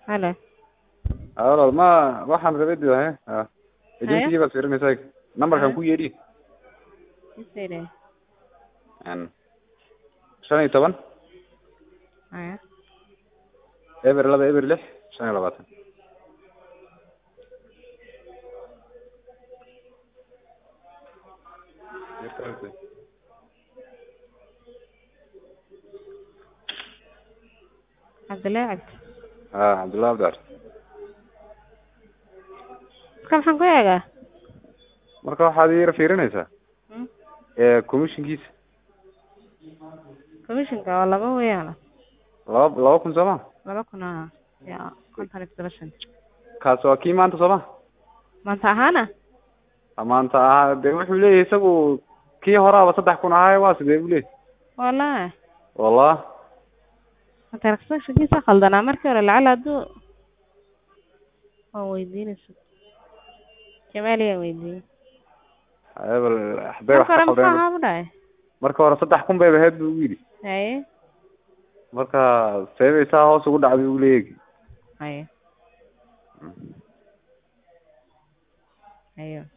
هلا والله ما waxaan rabay dee هيا agency baa fiirinaysaa numberkan ها ku yeedhi يصير an 15 هيا eber 2 eber 6 25 عبد اللاعب عبد الله abdar كم حنقول marka waxaad yar fiirinaysaa commissionkiisa كوميشن قال والله ما ويانا 2,000 Soomaa لما كنا يا كنت هنكتبشن kaas waa kii maanta Soomaa ما انت هانا maanta de wuxuu leeyahay isagu kii horaaba 3,000 ahaa waa sidee buu leeyahay والله والله انت ركزتش في كيسة خلدنا مركي ولا العلا دو هو يديني شو كمالي يا ويدي bal xabay wax ka مركي khaldeen رمحها بلاي marka hore 3,000 bay ahayd buu yiri هاي marka seebeysaa hoos ugu dhacday uu leeyahay هاي ايوه